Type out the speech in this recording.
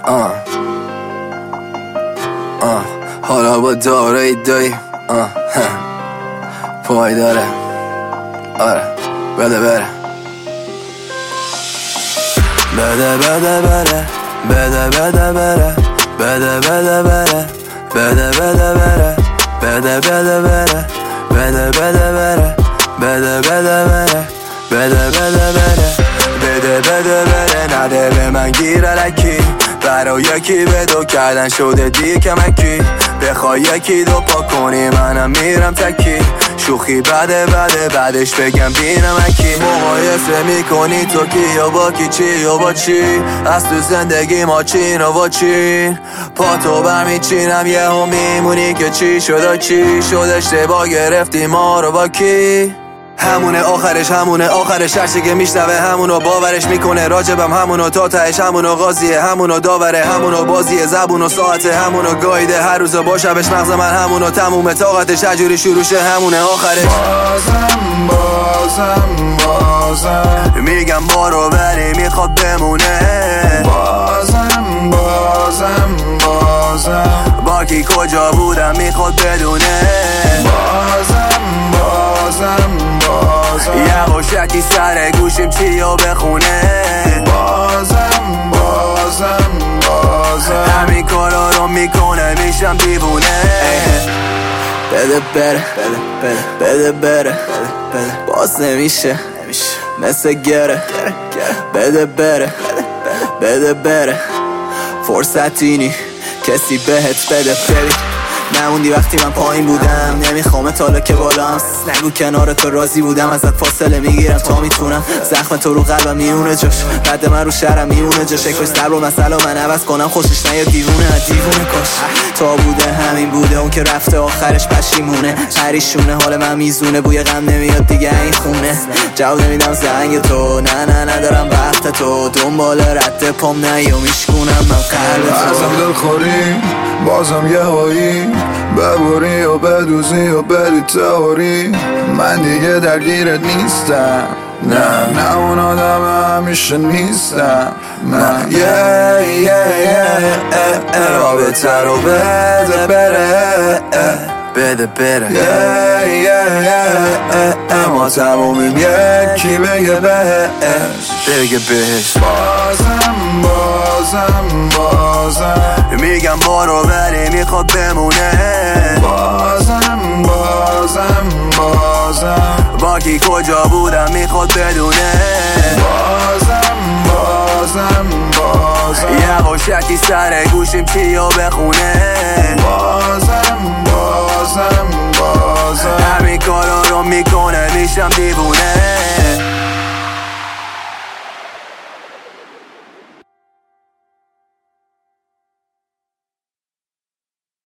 حالا با داره دایی پای داره آره بده بره بده بده بره بده بده بره بده بده بره بده بده بره بده بده بره بده بده بره بده بده بره بده بده بره بده بده بره نده به من گیر الکی برای یکی بدو کردن شده دی کمکی بخوای یکی دو پا کنی منم میرم تکی شوخی بده بده بعدش بگم بینمکی مقایسه میکنی تو کی یا با کی چی یا با چی از تو زندگی ما چین و با چین پا تو برمیچینم یه هم میمونی که چی شده چی شد اشتباه گرفتی ما رو با کی همونه آخرش هرچی که میشنوه همونو باورش میکنه راجبم همونو تا تهش همونو قاضیه همونو داوره همونو بازیه زبونو ساعته همونو گایده هر روز با شبش مغز من همونو تموم طاقتش هجوری شروعشه همونه آخرش بازم میگم بارو ولی میخواد بمونه بازم با کی کجا بودم میخواد بدونه بازم یواشکی سر گوشیم چیو بخونه بازم همین کارا رو میکنه میشم دیوونه بده بره بده بره باز نمیشه مثل گره بده بره فرصتینی کسی بهت بده بری نموندی وقتی من پایین بودم نمیخوامت حالا که بالام نگو کنار تو راضی بودم ازت فاصله میگیرم تا میتونم زخم تو رو قلبم میمونه جاش بعد من رو شهرم میمونه جاش کاش صبر و مسئله من عوض کنم خوشش نیاد دیوونه کاش تا بوده همین بوده اون که رفته آخرش پشیمونه پریشونه حال من میزونه بوی غم نمیاد دیگه این خونه جواب نمیدم زنگ تو نه ندارم وقت تو دنبال رد پام نیو میشکونم من قلب بازم دلخوری بازم یه هایی ببوری و بدوزی و بری تهوری من دیگه درگیرت نیستم نه اون آدم همیشه نیستم من رابطه رو بده بره ما تمومیم یکی بگه بهش بازم میگم بارو ولی میخواد بمونه بازم با کی کجا بودم میخواد بدونه بازم یواشکی سر گوشیم چیو بخونه بازم همین کارا رو میکنه میشم دیوونه